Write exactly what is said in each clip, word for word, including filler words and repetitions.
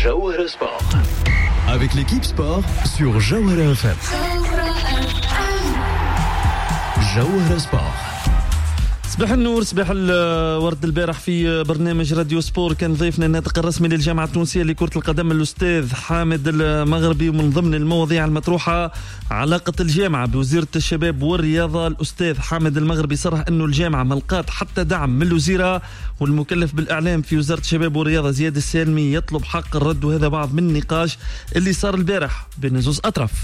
Jawhara Sport. Avec l'équipe sport sur Jawhara F M. Jawhara Sport. صباح النور، صباح الورد. البارح في برنامج راديو سبور كان ضيفنا الناطق الرسمي للجامعة التونسية لكرة القدم الأستاذ حامد المغربي، ومن ضمن المواضيع المطروحة علاقة الجامعة بوزيرة الشباب والرياضة. الأستاذ حامد المغربي صرح أنه الجامعة ما لقات حتى دعم من الوزيرة، والمكلف بالإعلام في وزارة الشباب والرياضة زياد السالمي يطلب حق الرد. وهذا بعض من النقاش اللي صار البارح بين زوز أطراف.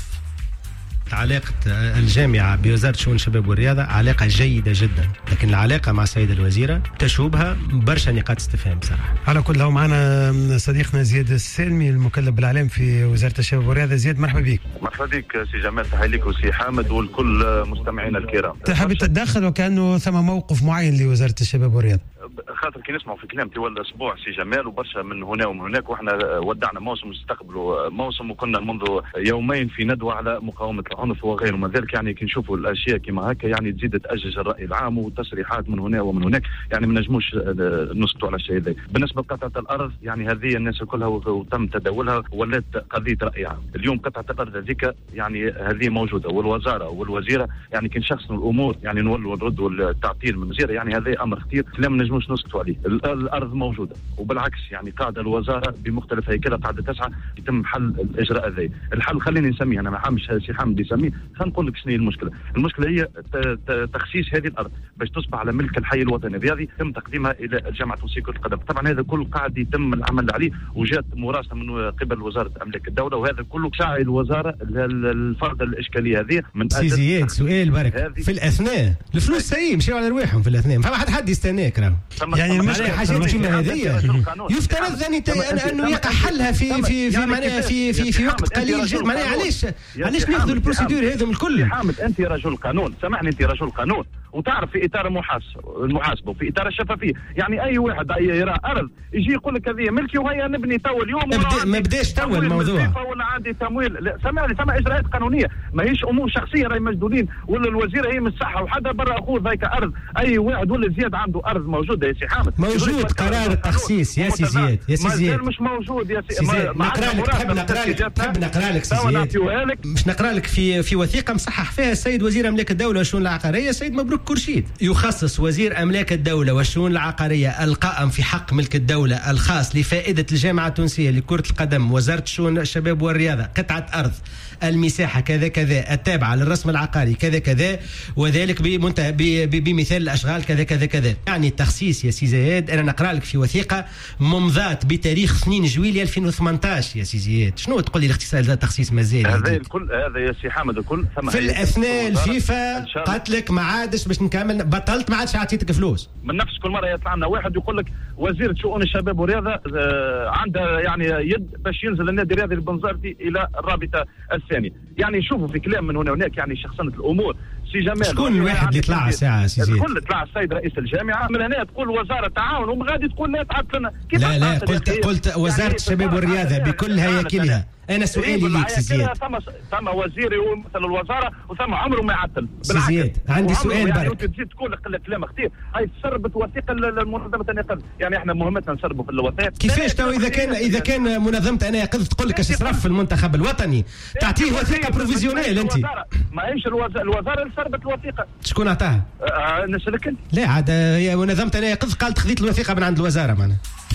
علاقة الجامعة بوزارة شؤون الشباب والرياضة علاقة جيدة جدا، لكن العلاقة مع السيدة الوزيرة تشوبها برشا نقاط استفهام بصراحة. على كل هو معنا صديقنا زياد السالمي المكلف بالإعلام في وزارة الشباب والرياضة. زياد مرحبا بك. مرحبا بك سي جمال، تحية لك وسي حامد والكل مستمعينا الكرام. تحب تتدخل وكأنه ثم موقف معين لوزارة الشباب والرياضة؟ خاطر كي نسمعوا في كلام طوال الاسبوع سي جمال وبرشا من هنا ومن هناك، واحنا ودعنا موسم نستقبلوا موسم، وكنا منذ يومين في ندوه على مقاومه العنف وغيره من ذلك. يعني كي نشوفوا الاشياء كما هكا يعني تزيد تاجج الراي العام وتصريحات من هنا ومن هناك، يعني ما نجموش نسكتوا على الشيء هذا. بالنسبه لقطعه الارض يعني هذه الناس كلها وتم تداولها ولات قضيه راي عام. اليوم قطعه الارض هذيك يعني هذه موجوده، والوزاره والوزيره يعني كي نشخصوا الامور يعني نولوا نردوا التعطيل من الوزيره، يعني هذا امر خطير لا ما نجموش نسكتوا عليه. الارض موجوده، وبالعكس يعني قاعده الوزاره بمختلف هيكلها قاعده تسعى يتم حل الاجراء هذا. الحل خليني نسميه، انا ما حامش سي حامد يسميه، خلينا نقول لك شنو هي المشكله. المشكله هي تخصيص هذه الارض باش تصبح على ملك الحي الوطني الرياضي، يتم تقديمها الى الجامعه التونسيه لكره القدم. طبعا هذا كله قاعد يتم العمل عليه، وجات مراسله من قبل وزاره املاك الدوله، وهذا كله سعي الوزاره الفرض الاشكاليه هذه من سي زياد. سؤال برك في الاثناء الفلوس سي مشيو على رواحهم في الاثناء، ما حد حد يستناك راه. يعني المشكله حاجات كيما هذه يفترض انه يقع حلها في في في معناها في في في وقت قليل جدا. معناها علاش علاش ناخذوا البروسيدور هذم الكل؟ حامد انت رجل قانون، سامحني انت رجل قانون وتعرف في اطار المحاسبه وفي اطار الشفافيه. يعني اي واحد اي يرى ارض يجي يقول لك هذه ملكي وهي نبني تو اليوم ما بداش تو الموضوع ولا عندي تمويل. لا سامحني، ثم اجراءات قانونيه ماهيش امور شخصيه راهي مسدودين، ولا الوزيره هي من الصحه وحدا برا اخوه ذاك ارض. اي واحد ولا زياد عنده ارض موجوده يا سي حامد، موجود قرار التخصيص يا سي زياد. يا سي زياد مش موجود يا سي زياد. نقرا لك، تحب نقرا لك تحب نقرا لك سي زياد، مش نقرا لك في في وثيقه مصحح فيها السيد وزير املاك الدوله والشؤون العقاريه السيد مبروك كرشيد. يخصص وزير املاك الدوله والشؤون العقاريه القائم في حق ملك الدوله الخاص لفائده الجامعه التونسيه لكره القدم وزاره الشؤون الشباب والرياضه قطعه ارض المساحه كذا كذا التابعه للرسم العقاري كذا كذا، وذلك بمنتهى بمثال الاشغال كذا كذا كذا. يعني التخصيص يا سي زياد انا نقرا لك في وثيقه ممضات بتاريخ اثنين جويلية ألفين وثمانية عشر يا سي زياد. شنو تقول لي الاختصاص هذا التخصيص مازال هذا الكل؟ هذا يا سي حامد الكل ثم في الاثناء الفيفا قالت لك ما عادش باش نكمل، بطلت ما عادش عطيتك فلوس. من نفس كل مره يطلع لنا واحد يقول لك وزيره شؤون الشباب والرياضه آه عندها يعني يد باش ينزل النادي الرياضي البنزرتي الى الرابطه الثانيه. يعني شوفوا في كلام من هنا وهناك، يعني شخصنه الامور. سي جمال شكون الواحد اللي طلع ساعه سي زياد؟ الكل طلع السيد رئيس الجامعه من هنا تقول وزاره تعاون ومن غادي تقول لا تعطل لنا. لا لا قلت قلت وزاره يعني الشباب والرياضه بكل هياكلها. انا سؤالي ليك سي زياد، ثم ثم وزير يمثل الوزاره وثم عمره ما يعطل. سي زياد عندي سؤال برك. يعني تزيد تقول كلام كثير. هاي تسربت وثيقه المنظمه النقد، يعني احنا مهمتنا نسربوا في الوثائق. كيفاش تو اذا كان اذا كان منظمه انا يقظ تقول لك اش صرف في المنتخب الوطني تعطيه وثيقه بروفيزيونيل انت؟ ماهيش الوزاره اللي سربت الوثيقه. شكون عطاها؟ آه نسالك انت. لا عاد هي منظمه انا يقظ قالت خذيت الوثيقه من عند الوزاره معنا.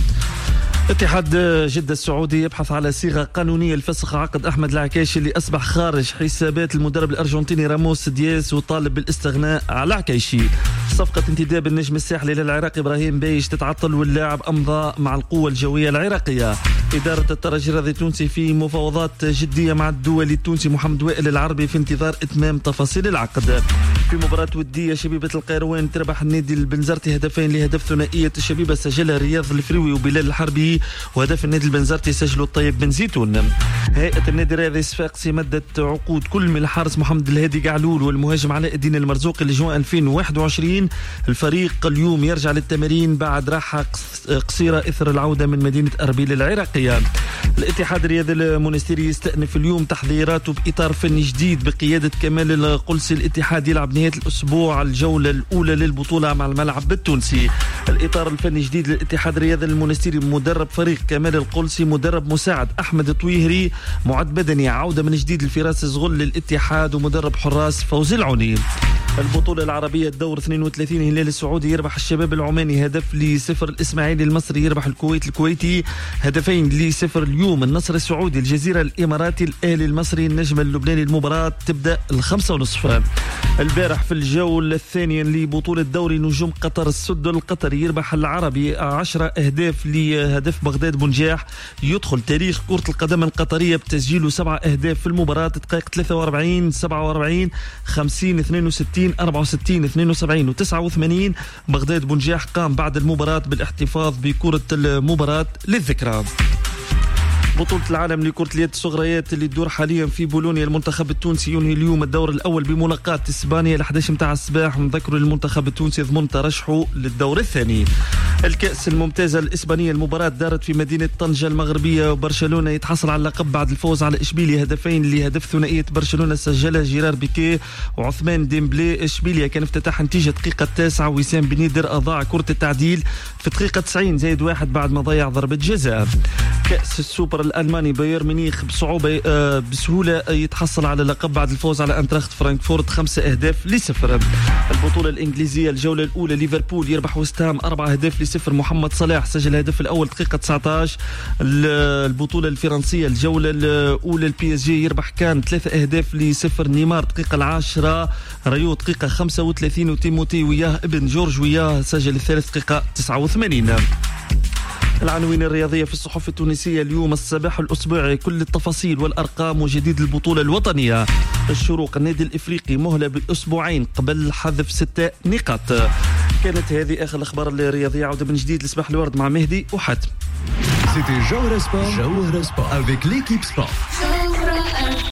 اتحاد جدة السعودي يبحث على صيغة قانونية لفسخ عقد أحمد العكاشي اللي أصبح خارج حسابات المدرب الأرجنتيني راموس دياس، وطالب بالاستغناء على العكاشي. صفقة انتداب النجم الساحلي للعراقي إبراهيم بايش تتعطل، واللاعب أمضى مع القوة الجوية العراقية. إدارة الترجي الرياضي التونسي في مفاوضات جدية مع الدولي التونسي محمد وائل العربي في انتظار إتمام تفاصيل العقد. في مباراة ودية شبيبة القيروان تربح النادي البنزرتي هدفين لهدف ثنائية الشبيبة سجلها رياض الفريوي وبلال الحربي، وهدف النادي البنزرتي سجله الطيب بن زيتون. هيئة النادي الرياضي صفاقسي مدت عقود كل من الحارس محمد الهادي قعلول والمهاجم علاء الدين المرزوقي لجوان ألفين وواحد وعشرين وأربعين. الفريق اليوم يرجع للتمارين بعد راحة قصيرة إثر العودة من مدينة أربيل العراقية. الاتحاد الرياضي المونستيري يستأنف اليوم تحضيراته بإطار فني جديد بقيادة كمال القلسي. الاتحاد يلعب نهاية الأسبوع الجولة الأولى للبطولة مع الملعب التونسي. الإطار الفني جديد للاتحاد الرياضي المونستيري، مدرب فريق كمال القلسي، مدرب مساعد أحمد طويهري، معد بدني عودة من جديد لفراس زغل للاتحاد، ومدرب حراس فوزي العوني. البطولة العربية الدور اثنين وثلاثين، هلال السعودي يربح الشباب العماني هدف لصفر. الإسماعيلي المصري يربح الكويت الكويتي هدفين لصفر. اليوم النصر السعودي الجزيرة الإماراتي الأهلي المصري النجم اللبناني. المباراة تبدأ الخمسة ونصف. البارح في الجولة الثانية لبطولة دوري نجوم قطر، السد القطري يربح العربي عشرة أهداف لهدف بغداد بنجاح. يدخل تاريخ كرة القدم القطرية بتسجيله سبعة أهداف في المباراة. دقائق ثلاثة وأربعين سبعة وأربعين خمسين اثنين وستين أربعة وستين اثنين وسبعين وتسعة وثمانين. بغداد بنجاح قام بعد المباراة بالاحتفاظ بكرة المباراة للذكرى. بطولة العالم لكرة اليد الصغريات اللي تدور حاليا في بولونيا، المنتخب التونسي ينهي اليوم الدور الأول بملاقاة إسبانيا الأحد عشر متاع الصباح. نذكروا المنتخب التونسي ضمن ترشحه للدور الثاني. الكأس الممتازة الإسبانية، المباراة دارت في مدينة طنجة المغربية، وبرشلونة يتحصل على اللقب بعد الفوز على إشبيليا هدفين لهدف ثنائية برشلونة سجلها جيرار بيكيه وعثمان ديمبلي. إشبيليا كان افتتح نتيجة دقيقة التاسعة، وسام بنيدر أضاع كرة التعديل في دقيقة تسعين زائد واحد بعد ما ضيع ضربة جزاء. كأس السوبر الألماني، بايرن ميونخ بصعوبة بسهولة يتحصل على اللقب بعد الفوز على أنتراخت فرانكفورت خمسة أهداف لصفر. البطولة الإنجليزية الجولة الأولى، ليفربول يربح وستهام أربعة أهداف لصفر. محمد صلاح سجل الهدف الأول دقيقة تسعة عشر. البطولة الفرنسية الجولة الأولى، البي اس جي يربح كان ثلاثة أهداف لصفر. نيمار دقيقة العاشرة، ريو دقيقة خمسة وثلاثين، وتيموتي وياه ابن جورج وياه سجل الثالث دقيقة تسعة وثمانين. العناوين الرياضية في الصحف التونسية اليوم، الصباح الأسبوعي، كل التفاصيل والأرقام وجديد البطولة الوطنية. الشروق، النادي الإفريقي مهلة بالأسبوعين قبل حذف ستة نقاط. كانت هذه آخر الأخبار الرياضية. عودة من جديد لصباح الورد مع مهدي وحاتم. C'était Jawara Sport, Jawara Sport avec l'équipe sport.